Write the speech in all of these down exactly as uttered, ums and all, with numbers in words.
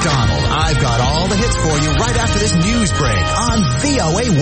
McDonald. I've got all the hits for you right after this news break on V O A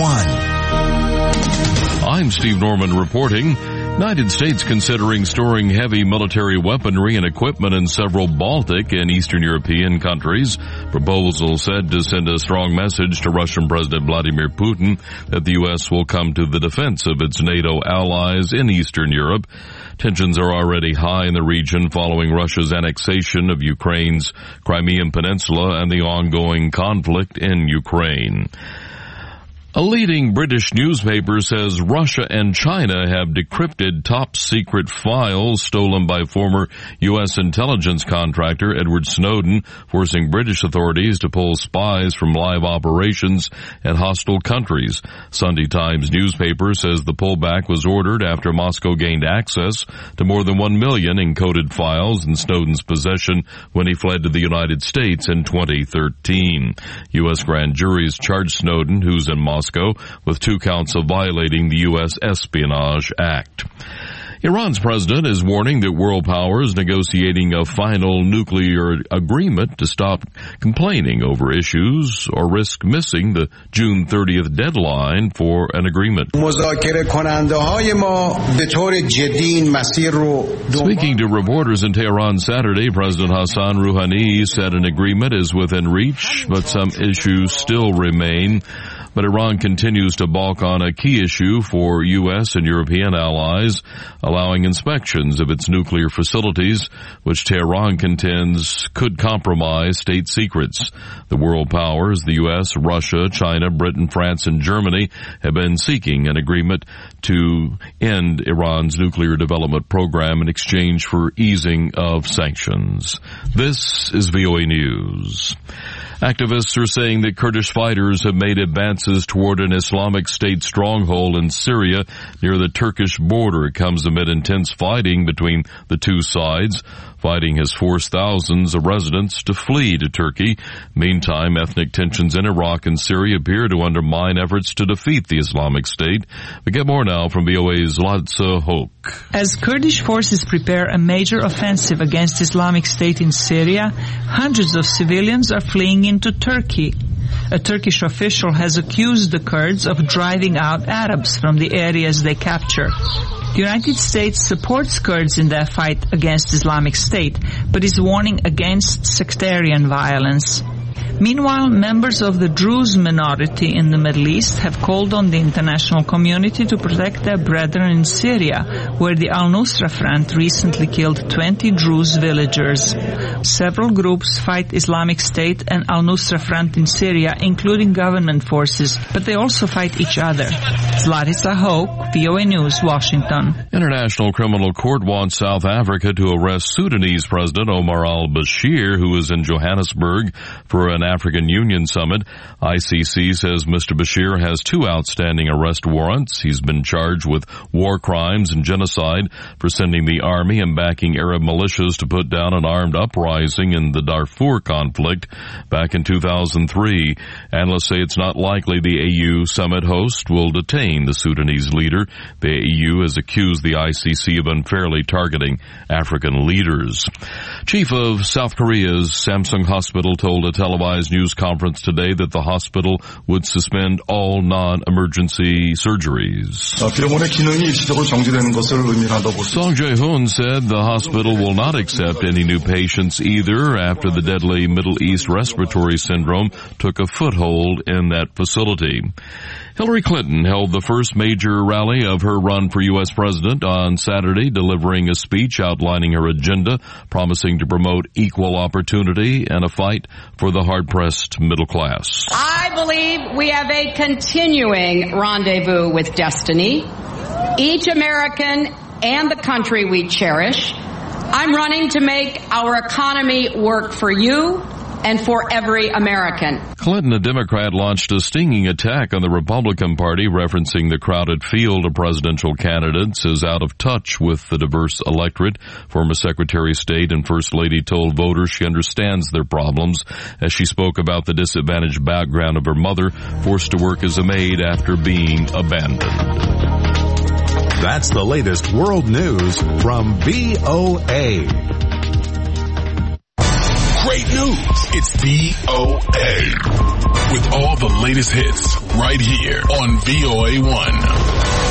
one. I'm Steve Norman reporting. United States considering storing heavy military weaponry and equipment in several Baltic and Eastern European countries. Proposal said to send a strong message to Russian President Vladimir Putin that the U S will come to the defense of its NATO allies in Eastern Europe. Tensions are already high in the region following Russia's annexation of Ukraine's Crimean Peninsula and the ongoing conflict in Ukraine. A leading British newspaper says Russia and China have decrypted top-secret files stolen by former U S intelligence contractor Edward Snowden, forcing British authorities to pull spies from live operations at hostile countries. Sunday Times newspaper says the pullback was ordered after Moscow gained access to more than one million encoded files in Snowden's possession when he fled to the United States in twenty thirteen. U S grand juries charged Snowden, who's in Moscow, with two counts of violating the U S Espionage Act. Iran's president is warning that world powers negotiating a final nuclear agreement to stop complaining over issues or risk missing the June thirtieth deadline for an agreement. Speaking to reporters in Tehran Saturday, President Hassan Rouhani said an agreement is within reach, but some issues still remain. But Iran continues to balk on a key issue for U S and European allies, allowing inspections of its nuclear facilities, which Tehran contends could compromise state secrets. The world powers, the U S, Russia, China, Britain, France, and Germany, have been seeking an agreement to end Iran's nuclear development program in exchange for easing of sanctions. This is V O A News. Activists are saying that Kurdish fighters have made advances toward an Islamic State stronghold in Syria near the Turkish border. It comes amid intense fighting between the two sides. Fighting has forced thousands of residents to flee to Turkey. Meantime, ethnic tensions in Iraq and Syria appear to undermine efforts to defeat the Islamic State. We get more now from V O A's Latsa Hoke. As Kurdish forces prepare a major offensive against Islamic State in Syria, hundreds of civilians are fleeing into Turkey. A Turkish official has accused the Kurds of driving out Arabs from the areas they capture. The United States supports Kurds in their fight against Islamic State, but is warning against sectarian violence. Meanwhile, members of the Druze minority in the Middle East have called on the international community to protect their brethren in Syria, where the Al-Nusra Front recently killed twenty Druze villagers. Several groups fight Islamic State and Al-Nusra Front in Syria, including government forces, but they also fight each other. Larissa Hope, V O A News, Washington. International Criminal Court wants South Africa to arrest Sudanese President Omar al-Bashir, who is in Johannesburg for an African Union summit. I C C says Mister Bashir has two outstanding arrest warrants. He's been charged with war crimes and genocide for sending the army and backing Arab militias to put down an armed uprising in the Darfur conflict back in two thousand three. Analysts say it's not likely the A U summit host will detain the Sudanese leader. The A U has accused the I C C of unfairly targeting African leaders. Chief of South Korea's Samsung Hospital told a televised news conference today that the hospital would suspend all non-emergency surgeries. Song Jae-hoon said the hospital will not accept any new patients either after the deadly Middle East respiratory syndrome took a foothold in that facility. Hillary Clinton held the first major rally of her run for U S president on Saturday, delivering a speech outlining her agenda, promising to promote equal opportunity and a fight for the hard-pressed middle class. I believe we have a continuing rendezvous with destiny. Each American and the country we cherish. I'm running to make our economy work for you and for every American. Clinton, a Democrat, launched a stinging attack on the Republican Party, referencing the crowded field of presidential candidates is out of touch with the diverse electorate. Former Secretary of State and First Lady told voters she understands their problems as she spoke about the disadvantaged background of her mother, forced to work as a maid after being abandoned. That's the latest world news from V O A. great news. It's V O A. With all the latest hits right here on V O A one.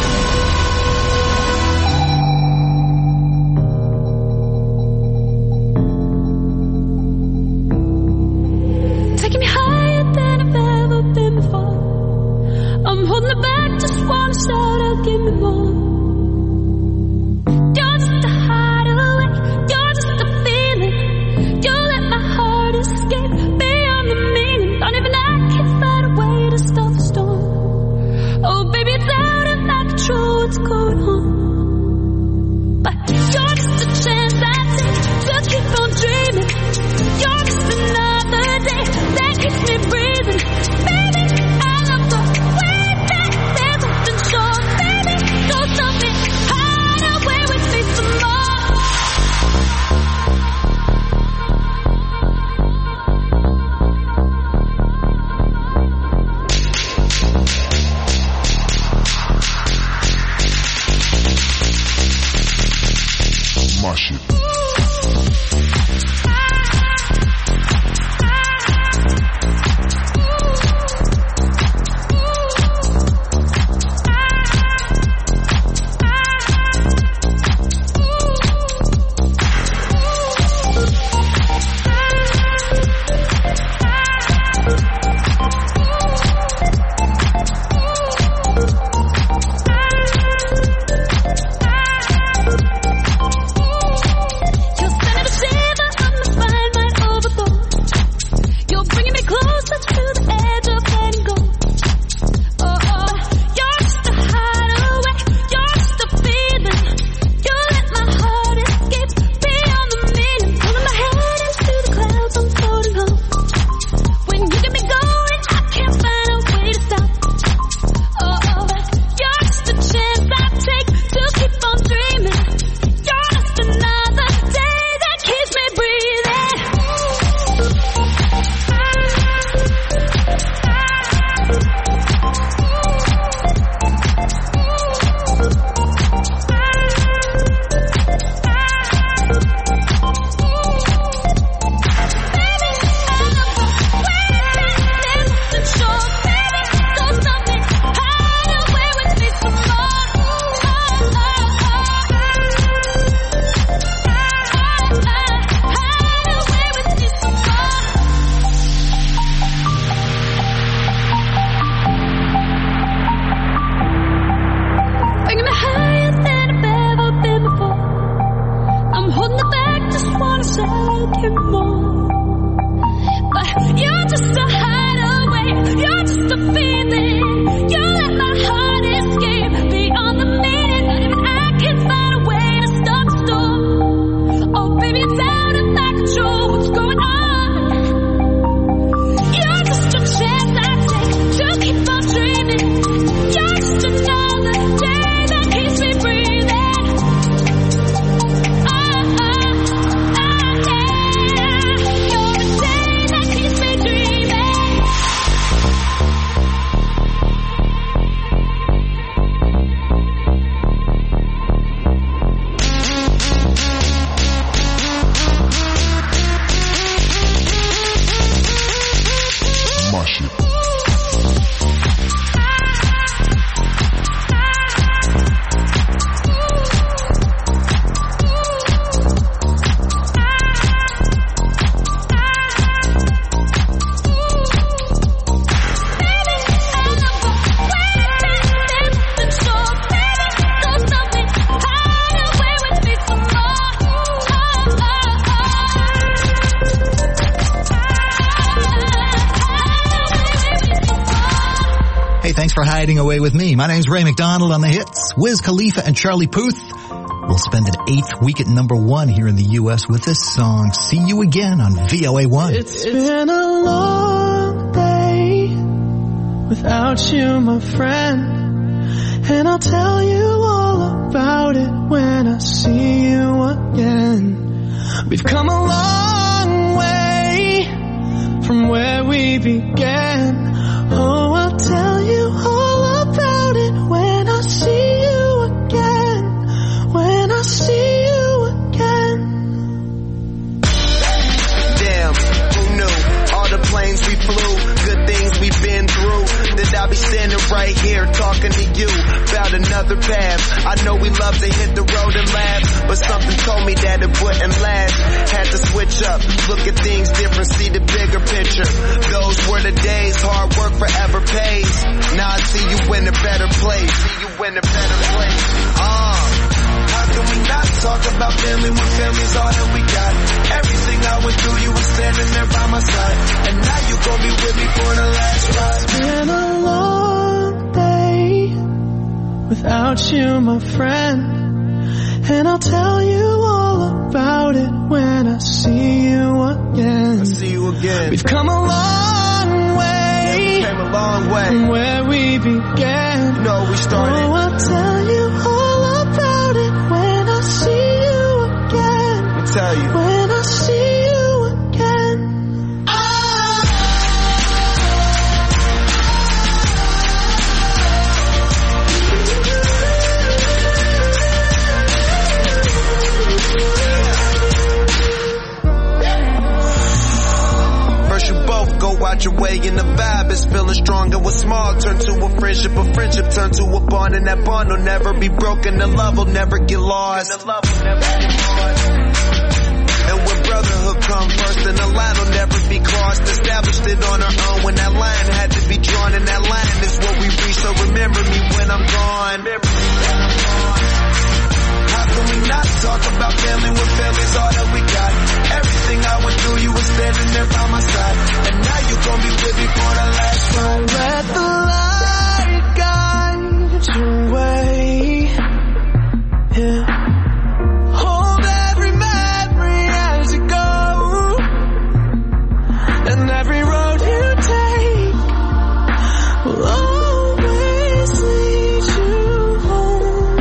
Thanks for hiding away with me. My name's Ray McDonald on the hits. Wiz Khalifa and Charlie Puth will spend an eighth week at number one here in the U S with this song. See you again on V O A one. It's been a long day without you, my friend. And I'll tell you all about it when I see you again. We've come a long way from where we began. Oh, I'll tell you all about it when I see you again. When I see you again. Damn. planes we flew, good things we've been through. That I'll be standing right here talking to you about another path. I know we love to hit the road and laugh, but something told me that it wouldn't last. Had to switch up, look at things different, see the bigger picture. Those were the days, hard work forever pays. Now I see you in a better place. See you in a better place. Ah. Uh. How can we not talk about family when family's all that we got? Everything I went through, you were standing there by my side, and now you gon' be with me for the last ride. It's been a long day without you, my friend, and I'll tell you all about it when I see you again. I see you again. We've come a long way, yeah, we came a long way from where we began. You know we started. Oh, I'll tell you all about it when I see you again. Let me tell you. When I see you again. First you both go out your way and the vibe is feeling stronger. What's small turn to a friendship, a friendship turn to a bond, and that bond will never be broken. The love will never get lost. The love will never get lost. And when brotherhood come first, then the line will never be crossed. Established it on our own when that line had to be drawn, and that line is what we reach. So remember me when I'm gone. How can we not talk about family when family's all that we got? Everything I went through, you were standing there by my side, and now you gon' be with me for the last ride. Let the light guide your way. Yeah. Hold every memory as you go, and every road you take will always lead you home.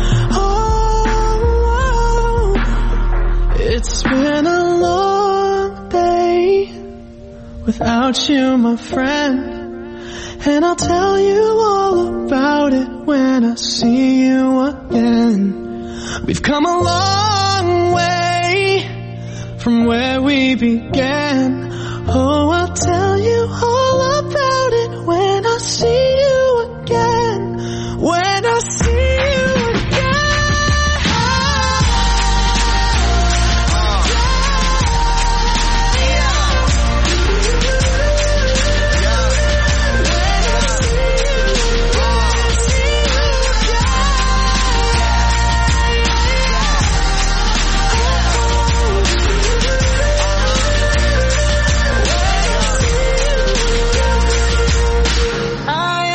Oh, it's been a long day without you, my friend, and I'll tell you all about it when I see you again. We've come a long way from where we began. Oh, I'll tell you all about it when I see you again. When I see you again. I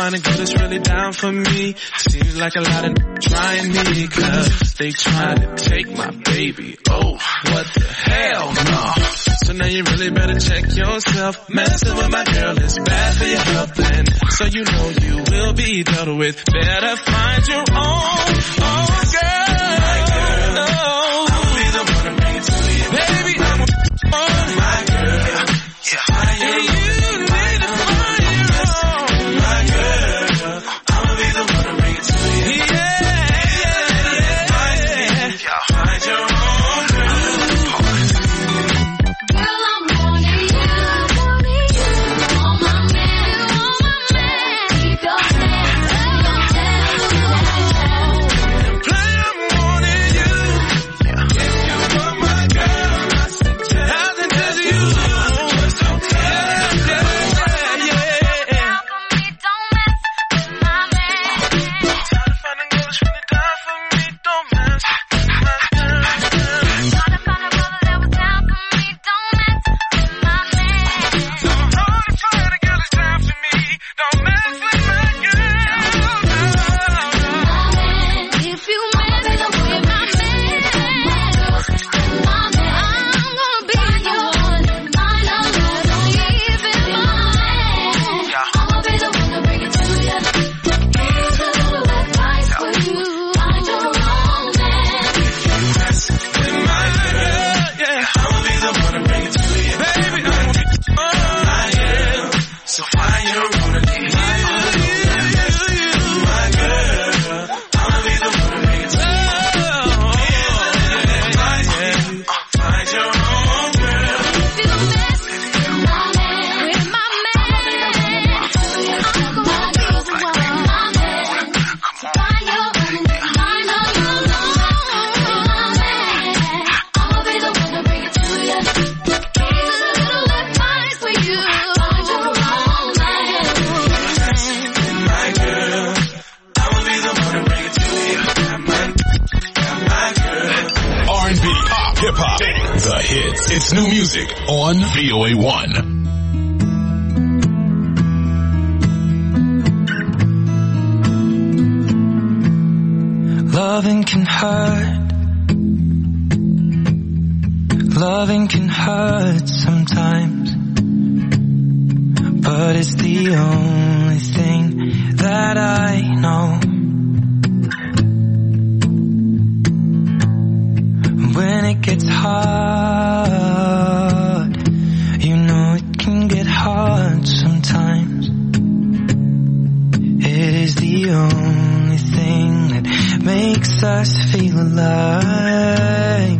find a girl that's really down for me. Seems like a lot of trying me, cause they trying to take my baby. Oh, what the hell, no. So now you really better check yourself. Messing with my girl is bad for your health, and so you know you will be dealt with. Better find your own, own girl. My girl, no. I'll be the one to bring it to you. Baby, I'm a on my girl. Yeah, yeah. And you need to find your own. My girl, I'll be the one to bring it to you. Yeah, yeah, yeah. Find your own girl. Girl, I'm wanting you, wanting you. Want my man, want my man. Keep your hands, keep your hands. Play, I'm wanting you. If you want my girl, I suggest you. The hits. It's new music on V O A one. Loving can hurt. Loving can hurt sometimes. But it's the only thing that I know. When it gets hard, you know it can get hard sometimes. It is the only thing that makes us feel alive.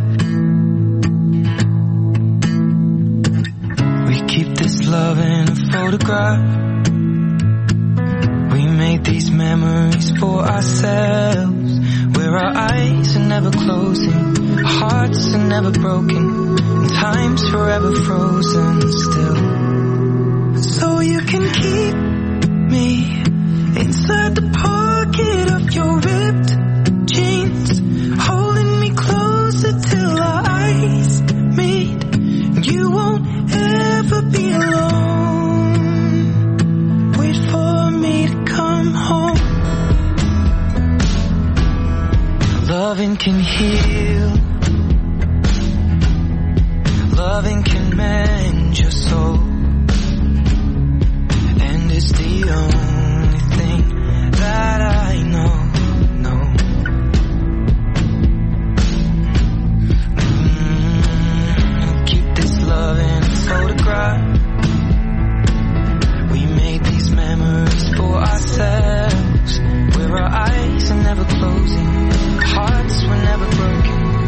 We keep this love in a photograph. We made these memories for ourselves, where our eyes are never closing, hearts are never broken, and time's forever frozen still. So you can keep me inside the pocket of your ripped jeans, holding me closer till our eyes meet. You won't ever be alone. Wait for me to come home. Loving can heal. Loving can mend your soul. And it's the only thing that I know, know. Mm, keep this love in a photograph. We made these memories for ourselves, where our eyes are never closing, hearts were never broken,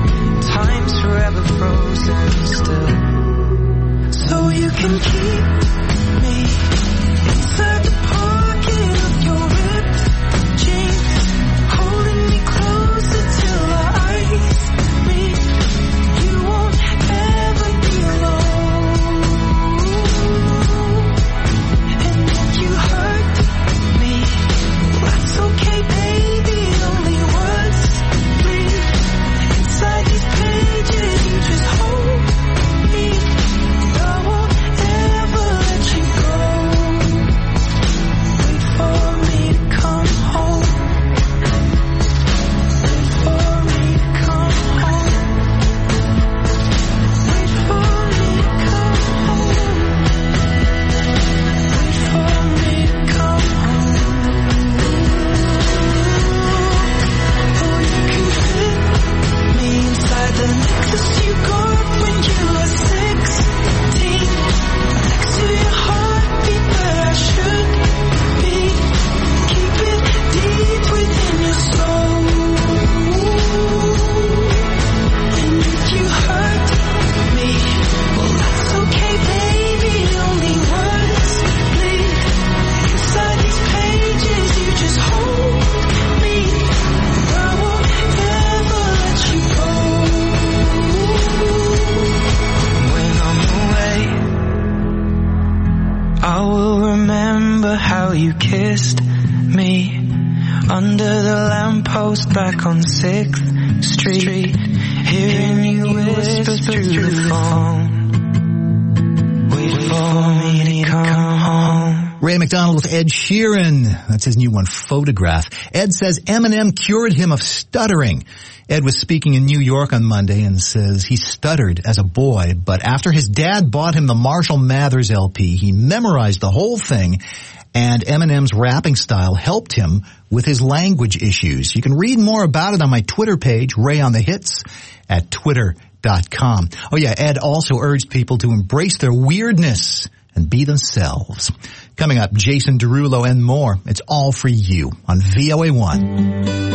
you kissed me under the lamppost back on sixth Street, hearing you whisper through the phone, wait for me to come home. Ray McDonald with Ed Sheeran. That's his new one, Photograph. Ed says Eminem cured him of stuttering. Ed was speaking in New York on Monday and says he stuttered as a boy, but after his dad bought him the Marshall Mathers L P, he memorized the whole thing, and Eminem's rapping style helped him with his language issues. You can read more about it on my Twitter page, Ray on the Hits, at twitter dot com. Oh yeah, Ed also urged people to embrace their weirdness and be themselves. Coming up, Jason Derulo and more. It's all for you on V O A one.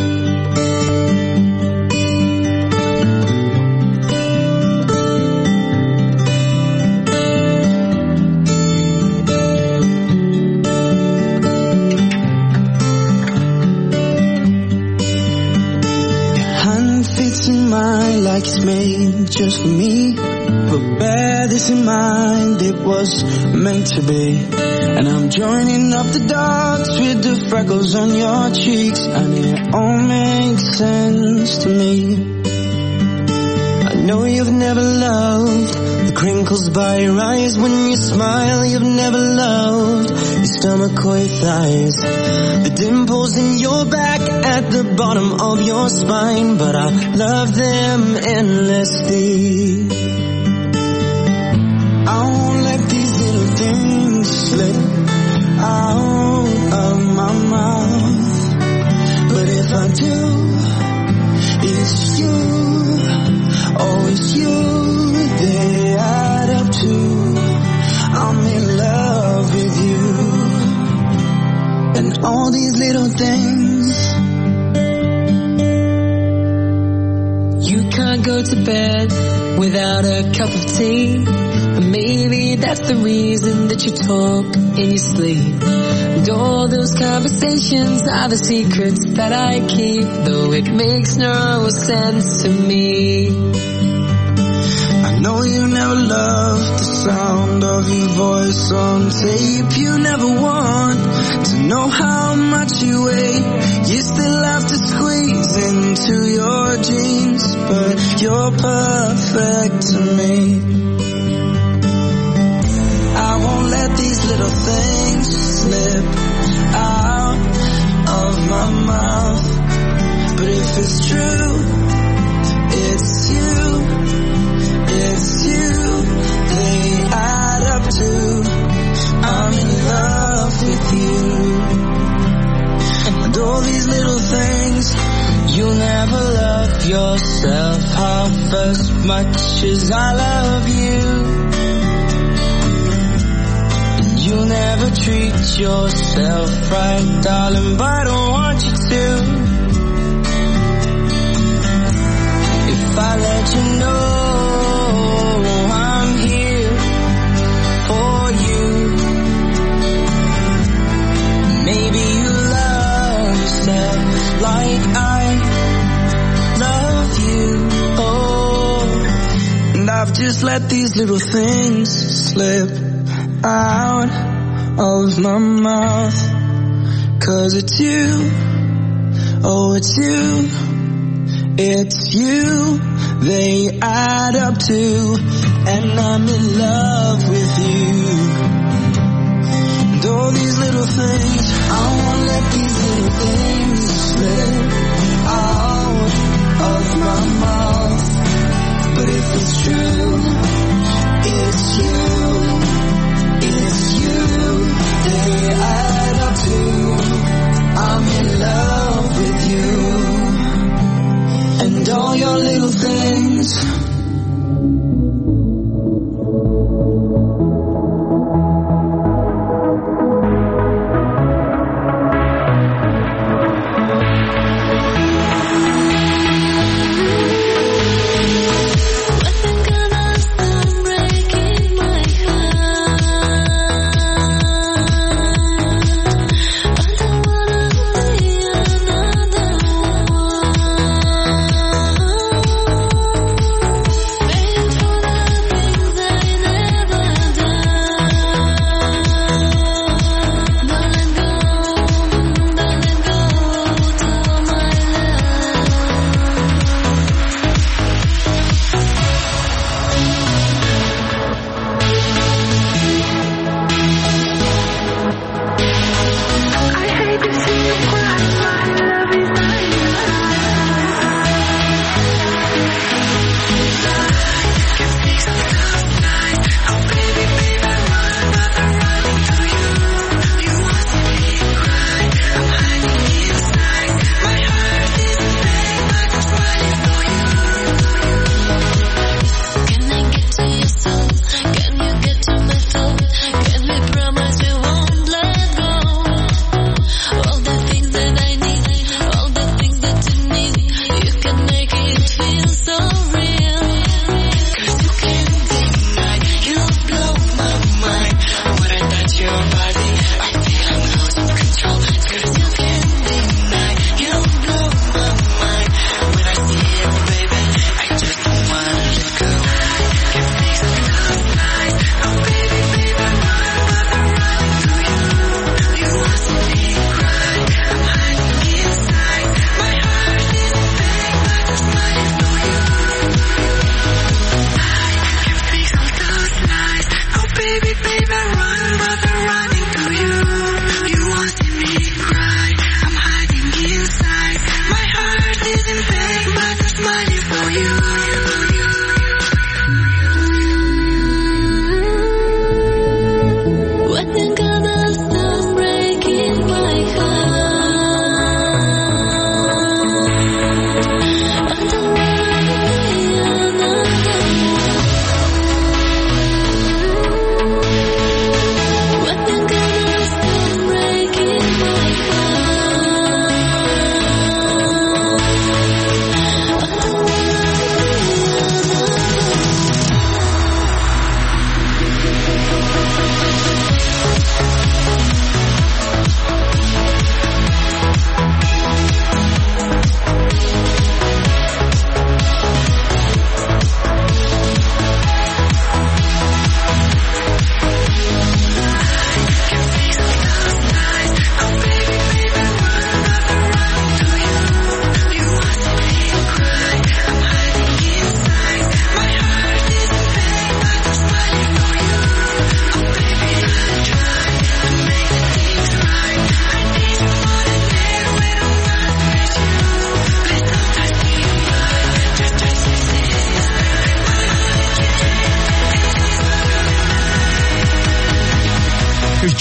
Like it's made just for me, but bear this in mind, it was meant to be. And I'm joining up the dots with the freckles on your cheeks, and it all makes sense to me. I know you've never loved the crinkles by your eyes when you smile. You've never loved your stomach or your thighs, the dimples in your back at the bottom of your spine, but I love them endlessly. I won't let these little things slip out of my mouth, but if I do, it's you, oh it's you they add up to. I'm in love with you, and all these little things. You can't go to bed without a cup of tea, and maybe that's the reason that you talk in your sleep. And all those conversations are the secrets that I keep, though it makes no sense to me. I know you never loved the sound of your voice on tape. You never want to know how much you weigh. You still have to squeeze into your jeans, but you're perfect to me. I won't let these little things slip out of my mouth, but if it's true, it's you. It's you, they add up to. I'm in love with you. And all these little things. You'll never love yourself half as much as I love you. And you'll never treat yourself right, darling, but I don't want you to. If I let you know I'm here for you, maybe you love yourself like I love you. Oh, and I've just let these little things slip out of my mouth, 'cause it's you, oh it's you, it's you they add up to, and I'm in love with you. And all these little things, I won't let these little things slip out of my mouth, but if it's true, it's you, it's you they add up to. I'm in love with you, and all your little things.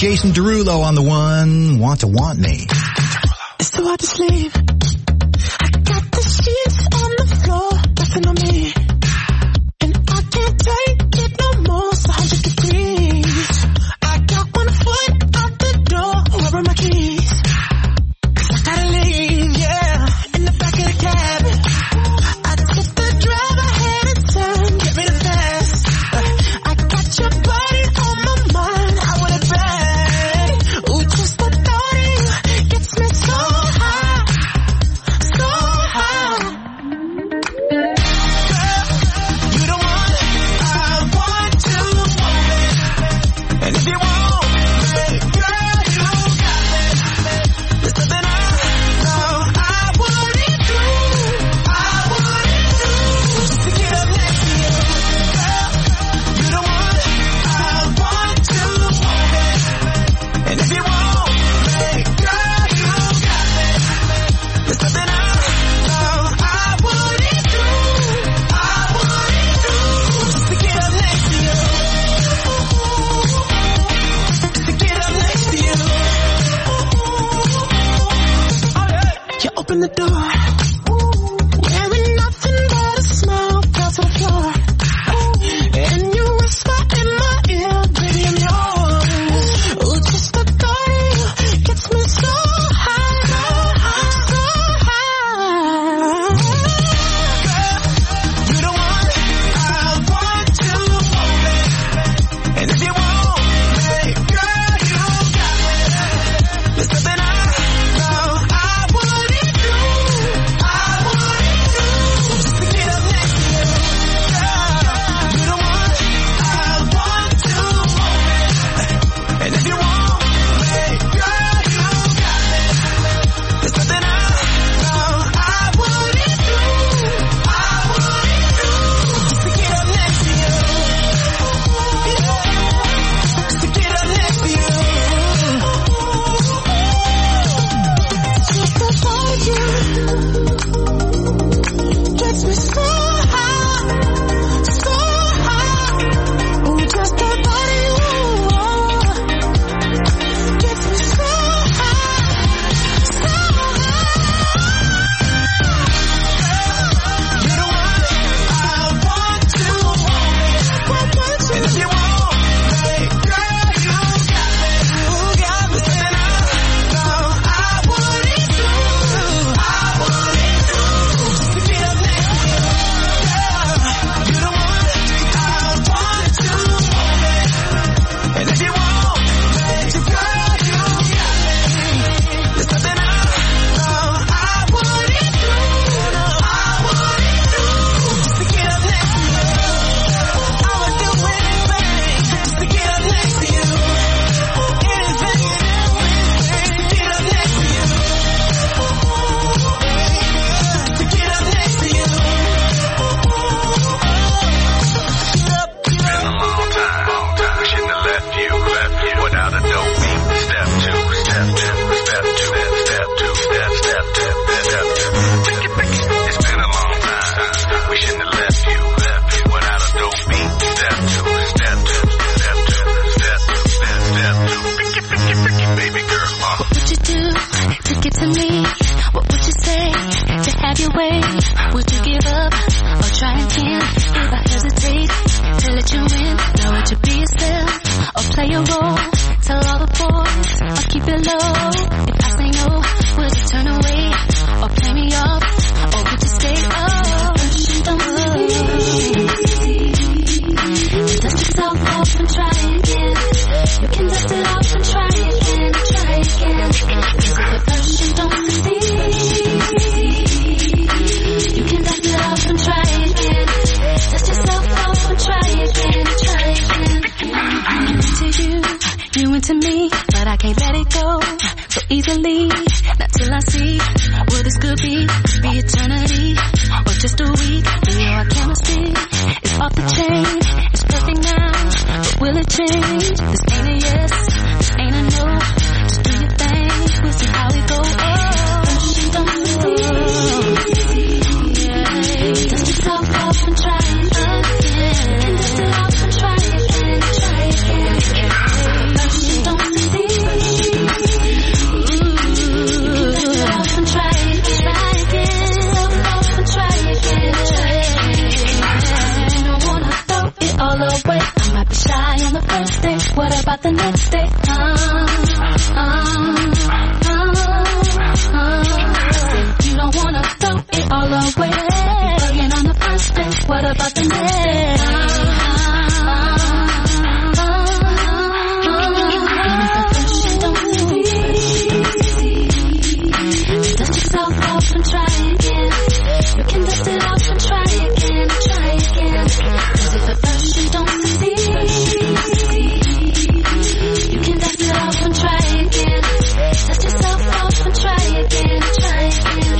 Jason Derulo on the one, Want to Want Me. It's too hard to sleep. I got the sheets on the floor, nothing on me. And I can't take it no more, it's one hundred degrees. I got one foot out the door, where are my keys? Cause I gotta leave, yeah, in the back of the cab. I took the drive ahead and turn, get me the fast. I got your body on my mind, I want it back. Ooh, just the thought of you gets me so high, so high. Girl, you the one I want to want it. And if you want me, girl, you got me. There's something I know I wouldn't do, I wouldn't do, just to get up next to you. Girl, you the one I want to want it. And if you want me, girl, you got me. There's something I know I wouldn't do, I wouldn't do, just to get up next to you. Just to get up next to you. You open the door, wearing nothing but a smile, fell to the floor. And you whisper in my ear, baby, I'm yours. Ooh, just the thought of you gets me so high, so high. Girl, you the one I want to want it. And if you want me, girl, you got me. There's something I know I wouldn't do, I wouldn't do, just to get up next to you. Girl, you the one I want to want it. And if you want me, girl, you got me. There's something I know I wouldn't do, I wouldn't do, just to get up next to you. Just to get up next to you. Just the thought of you gets me so high, so high. Ooh, just the thought of you gets me so high, so high. You're the one I want to want it. And if you want me, girl, you got me, you got me. Something I know I wouldn't do, I wouldn't do, just to get up next to you. Girl, you're the one I want to want it. And if you want me, girl, you got me. There's something I know I wouldn't do, I wouldn't do, just to get up next to you. I would do anything just to get up next to you. Anything and everything to get up next to you. To get up next to you. Been a long time, long time. We shouldn't have left you, left you without a dope beat. Step two, step two, step two, step two, step, step, step, step two. Pick it, pick it. It's been a long time. We shouldn't have left you, left you without a dope beat. Step two, step two, step two, step, step, step two. Pick it, pick it, pick it, baby girl. Uh. What would you do to get to me? What would you say to have your way? Would you give up or try again? If I hesitate to let you in, now would you be yourself or play a role? Tell all the boys or keep it low. If I say no, would you turn away or play me off? Or would you stay up? Don't dust yourself off and try again. You can dust it off and try again, try again. If the version don't succeed, you can dust it off and try again. Dust yourself off and try again, try again. I'm into you, you into me, but I can't let it go so easily. Not till I see what this could be, be eternity or just a week. You know our chemistry is off the chain. It's perfect now, but will it change? This ain't a yes, this ain't a no. Just do your thing, we'll see how it goes. Oh, don't see, yeah. Dust yourself off and try again. Dust it off and try again, try again. Don't see. about the next day? Uh, uh, uh, uh. You don't wanna throw it all away. Bugging on the first day. What about the next day? Uh, uh, uh, dust yourself off and try again. You can dust it off and try again, try again. Cause if at first you don't succeed, you can dust it off and try again. Dust yourself off and try again, try again,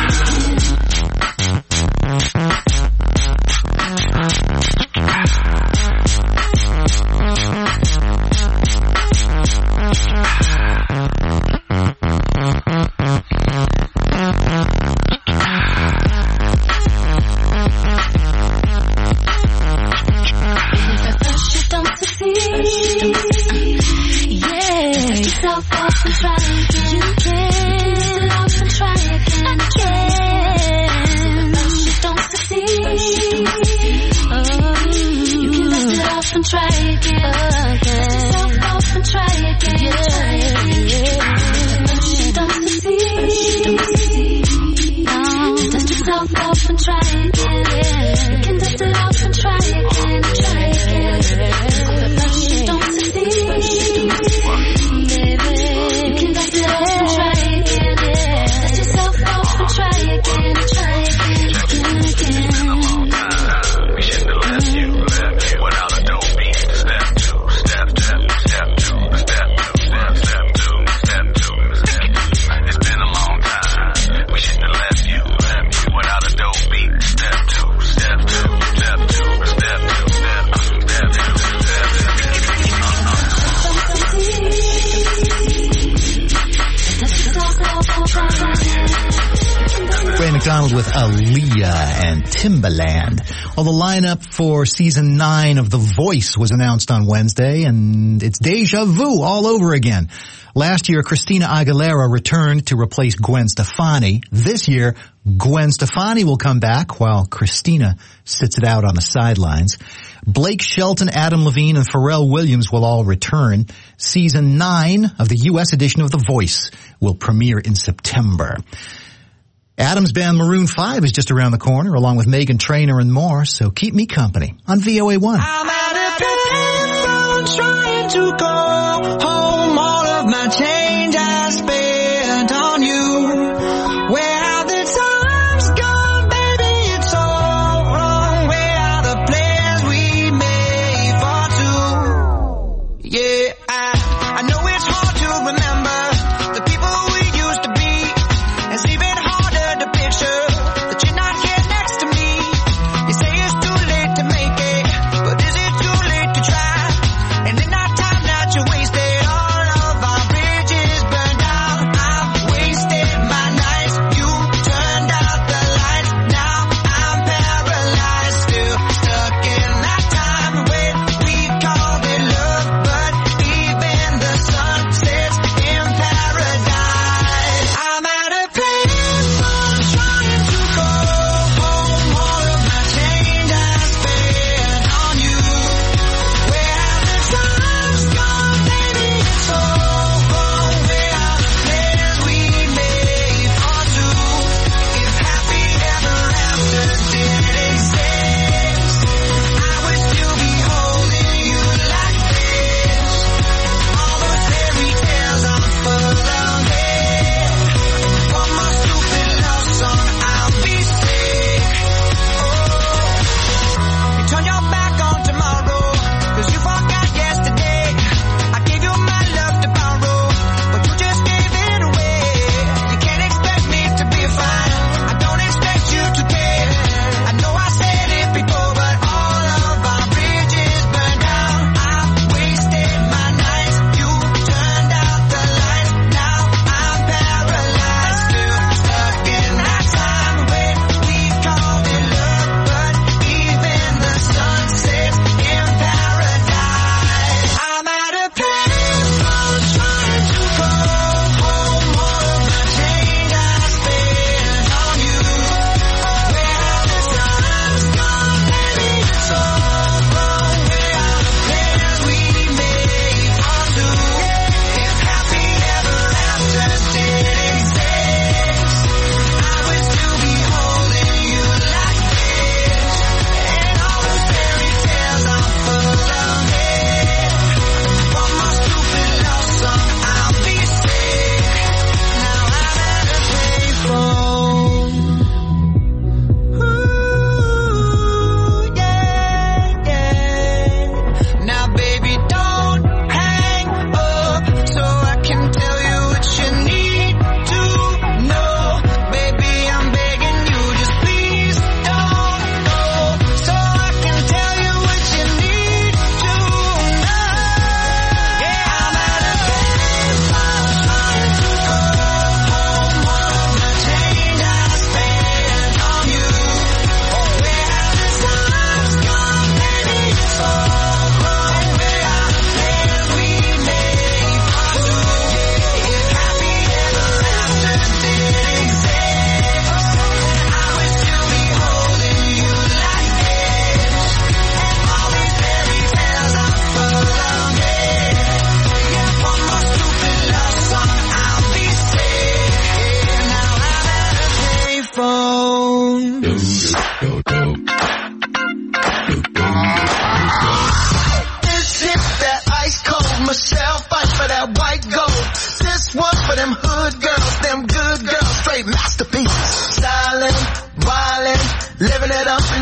with Aaliyah and Timbaland. Well, the lineup for season nine of The Voice was announced on Wednesday, and it's deja vu all over again. Last year, Christina Aguilera returned to replace Gwen Stefani. This year, Gwen Stefani will come back while Christina sits it out on the sidelines. Blake Shelton, Adam Levine, and Pharrell Williams will all return. Season nine of the U S edition of The Voice will premiere in September. Adam's band Maroon five is just around the corner, along with Meghan Trainor and more, so keep me company on V O A one. I'm at a payphone trying to go home. All of my change I spent on you. Where have the times gone, baby? It's all wrong. Where are the plans we made for two? Yeah, I, I know it's hard to remember the people we used to be. It's even that you're not here next to me. You say it's too late to make it, but is it too late to try? And in that time that you wasted, all of our bridges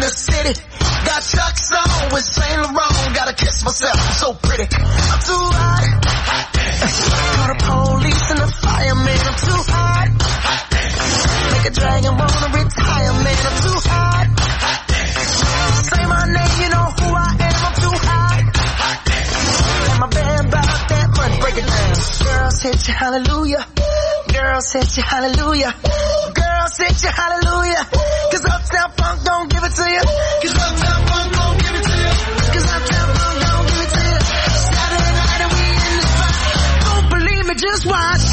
the city. Got Chuck's on with Saint Laurent. Gotta kiss myself, I'm so pretty. I'm too hot. Call the police and the fireman. I'm too hot. Make a dragon wanna retire, man. I'm too hot. Say my name, you know who I am. I'm too hot. And my band bought that money. Break it down. Girls hit you, hallelujah. Girls hit you, hallelujah. Girls hit you, hallelujah. Cause Uptown Funk don't give it to you. Cause Uptown Funk don't give it to you. Cause Uptown Funk don't give it to you. Saturday night and we in the spot. Don't believe me, just watch.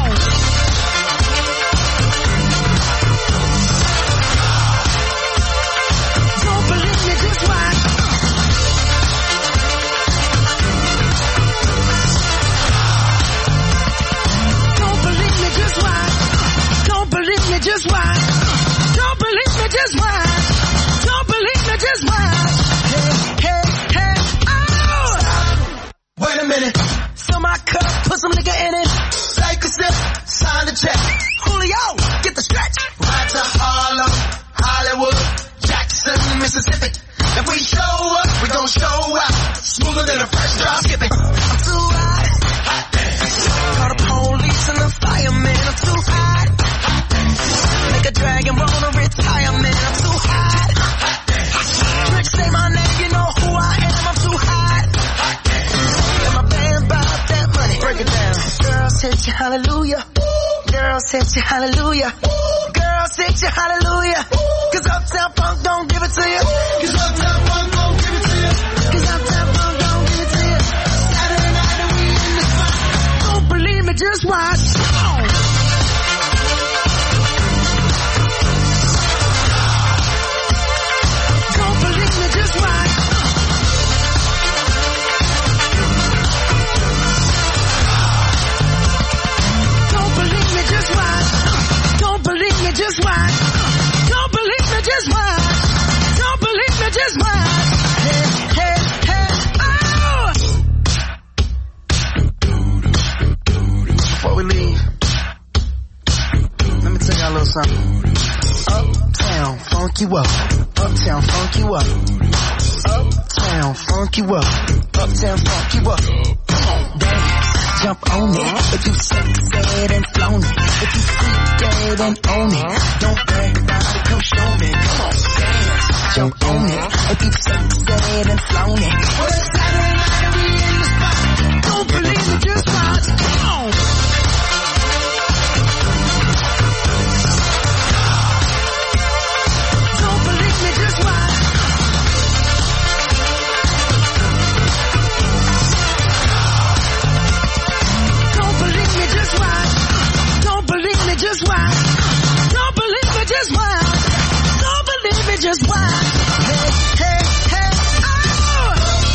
Don't believe me, just watch. Don't believe me, just watch. Don't believe me, just watch. Don't believe me, just watch. Don't believe me, just watch. Hey, hey, hey, oh! Wait a minute. Fill my cup, put some nigga in it. Take a sip, sign the check. Julio, get the stretch. Ride to Harlem, Hollywood, Jackson, Mississippi. If we show up, we gon' show out. Smoother than a fresh drop skipping. I'm too hot. Call the police and the fireman. I'm too hot. Make a dragon wanna retire, man. I'm too hot. Trick, say my name, you know who I am. I'm too hot. And my band bought that money. Break it down. Girls hit you, hallelujah. Girls hit you, hallelujah. Girls hit you, hallelujah. Cause Uptown Funk don't give it to you. Cause Uptown Funk don't give it to you. Cause Uptown Funk don't give it to you. Saturday night and we in the spot. Don't believe me, just watch. Don't believe me, just watch. Don't believe me, just watch. Don't believe me, just watch. Don't believe me, just watch. Don't believe me, just watch. Hey, hey, hey, oh! Before we leave, let me tell y'all a little something. Uptown, funk you up. Uptown, funk you up. Uptown, funk you up. Uptown, funk you up. Come on, dance, jump on it. If you said and flown it. If you freak dead and own it. Don't brag about it, come show me. Come on, dance, jump on it. If you said and flown it. Well, it's Saturday night and we in the spot. Don't believe it, just watch. Come on. Don't believe me, just watch. Don't believe me, just watch. Don't believe me, just watch. Don't believe me, just watch. Don't believe me, just watch. Hey, hey, hey, oh!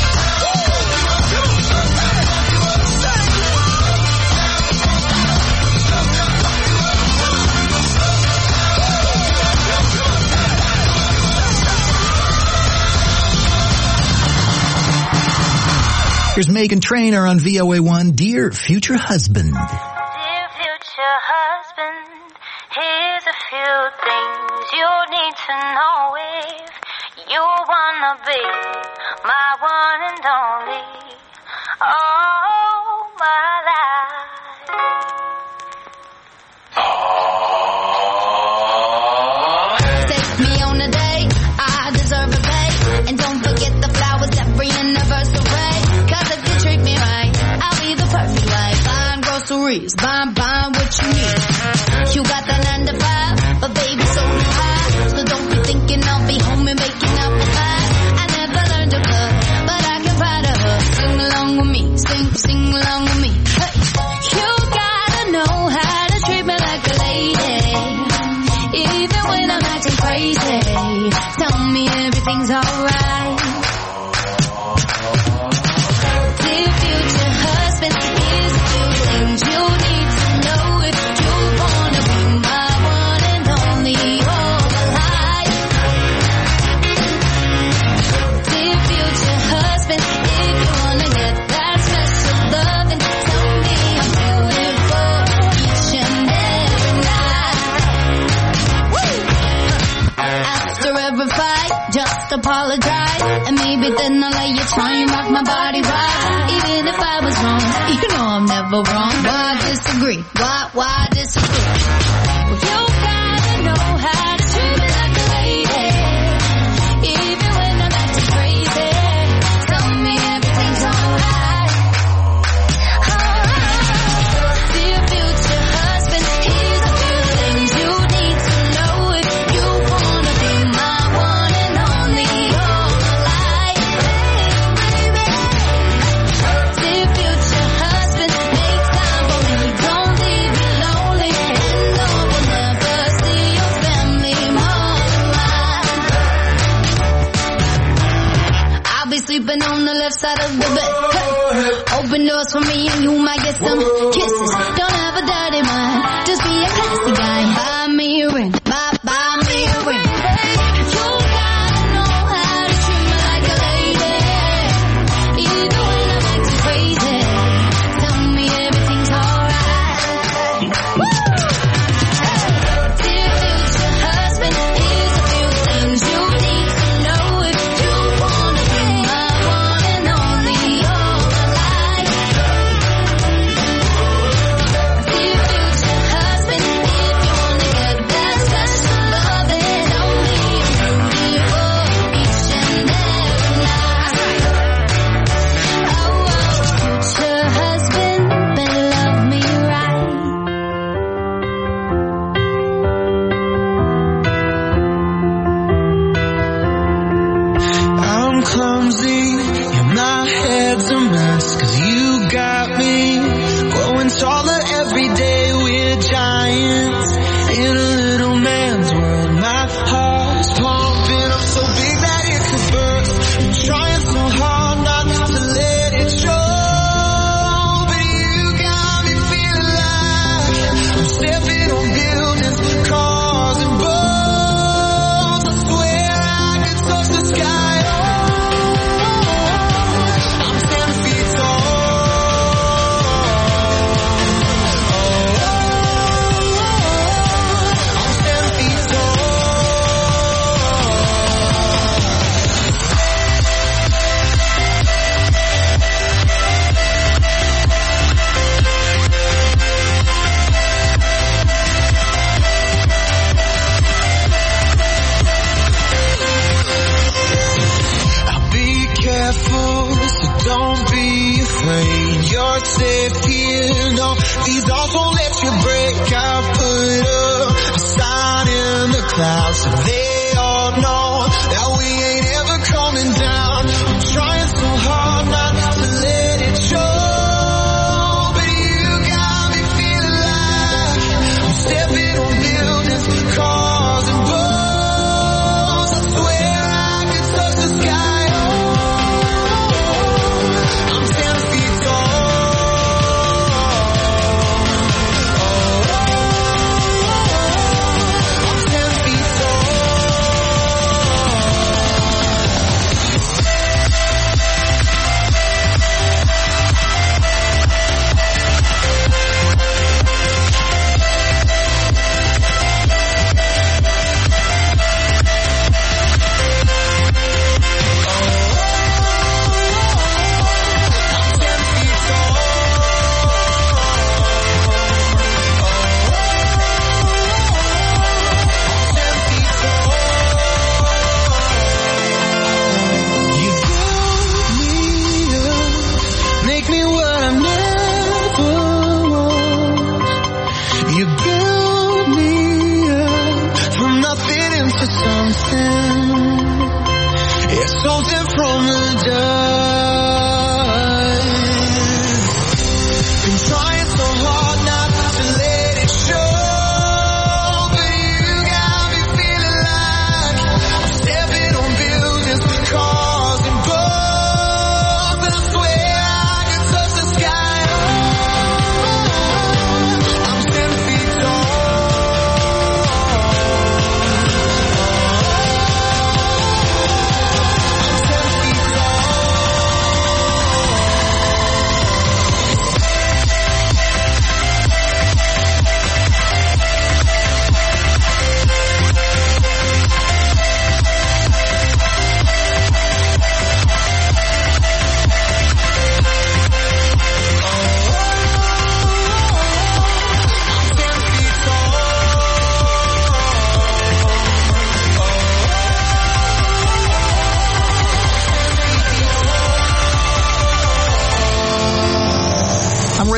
Here's Meghan Trainor on V O A one. Dear future husband. Dear future husband, here's a few things you need to know if you wanna be my one and only. All my life. Take me on a date, I deserve a date. And don't forget the flowers every anniversary. Cause if you treat me right, I'll be the perfect wife. Buying groceries, buying, buying what you need. You got that nine to five, but baby so do I. So don't be thinking I'll be home and baking up a pie. I never learned to cook, but I can pride of her. Sing along with me, sing, sing along with me. Hey. You gotta know how to treat me like a lady. Even when I'm acting crazy, tell me everything's alright. Dear future husband, here's a few things you need to know if you wanna be my one and only all my life. Dear future husband, if you wanna get that special love, then tell me I'm beautiful each and every night. Woo! After every fight, right, just apologize, and maybe then I'll let you try and rock my body right. Even if I was wrong, you know I'm never wrong. Why disagree? Why, why disagree? Well, you gotta know how to treat me like a lady, even when I'm acting crazy. Tell me everything's alright. Alright. Dear future husband, here's a few things you need to know if you wanna be my one and only all my life. Dear future husband, make time for me, don't leave me lonely, and no one ever see your family more than mine. I'll be sleeping on the left side of the bed. Hey. Open doors for me and you might get some kisses. Don't have a dirty mind, just be a classy guy. Buy me a ring, buy, buy me a ring. You gotta know how to treat me like a lady, even when I'm acting crazy. Tell me everything's alright. Dear future husband, here's a few things you need to know if you wanna be my one and only all my life. Dear future husband, if you wanna get that special love, then only you beautiful each and every night. Oh, oh, future husband, better love me right. I'm clumsy, and my head's a mess, cause you got me growing taller every day. We're giants in a little man's world. My heart's pumping up so big that it could burst. I'm trying so hard not to let it show, but you got me feeling like I'm stepping on buildings, cars and boats. I swear I could touch the sky. I'm ten feet tall. I'm ten feet tall. I'll be careful, so don't be afraid. You're safe here, no, these walls won't let you break. I'll put up a sign in the clouds so they all know that we ain't ever coming down. I'm trying so hard not to let it show, but you got me feeling like I'm stepping on buildings, cars and boats. I swear I could touch the sky. I'm ten feet tall. I'm ten feet tall.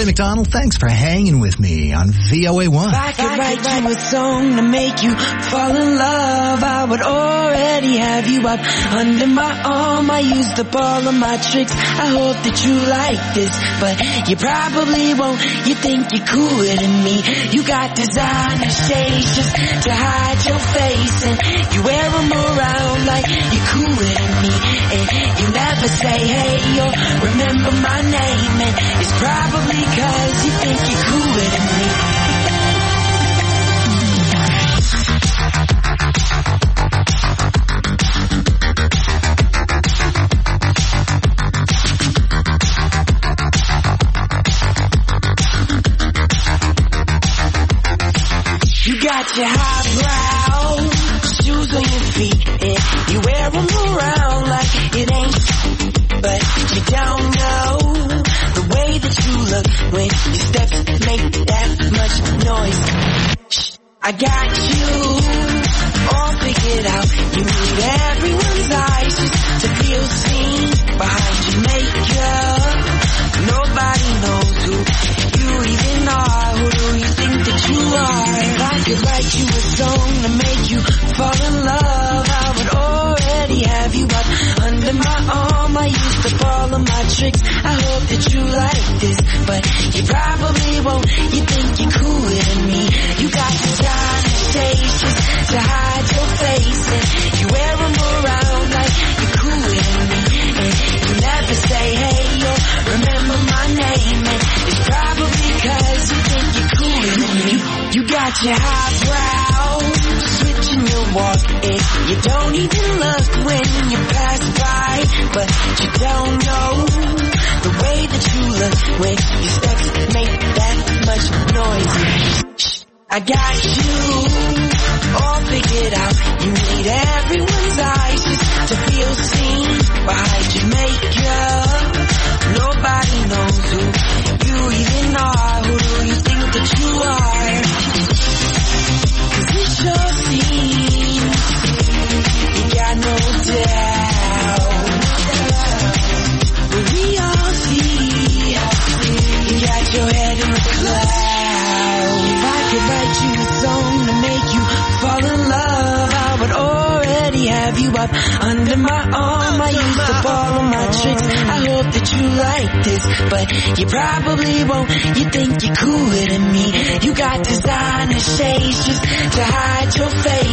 Ray McDonald, thanks for hanging with me on V O A one. If I could write you a song to make you fall in love, I would already have you up under my arm. I used up all of my tricks. I hope that you like this, but you probably won't. You think you're cooler than me. You got designer shades just to hide your face, and you wear them around like you're cooler than me. And you never say hey or remember my name, and it's probably cause you think you're cooler than me. You got your highbrow shoes on your feet, and you wear them around like it ain't, but you don't know the way that you look when your steps make that much noise. Shh, I got you all figured out. You need everyone's eyes just to feel seen behind your makeup. Nobody knows who you even are. Who do you think that you are? If I could write you a song to make you fall in love, I would already have you up under my arm. I used up all of my tricks. I hope that you like this, but you probably won't. You think you're cooler than me. You got designer shades just to hide your face, and you wear them around like you're cooler than me. And you never say hey or remember my name, and it's probably cause you think you're cooler than me. You got your highbrow switching your walk, and you don't even look when you pass by, but you don't know the way that you look when your steps make that much noise. Shh, I got you all figured out. You need everyone's eyes just to feel seen behind your makeup. Nobody knows who you even are. Who do you think that you are? Cause it sure seems you got no doubt. But we all see you got your head in the clouds. If I could write you a song to make you fall in love, I would already have you up under my arm. I used up all of my tricks. I hope that you like this, but you probably won't. You think you're cooler than me. You got designer shades just to hide your face.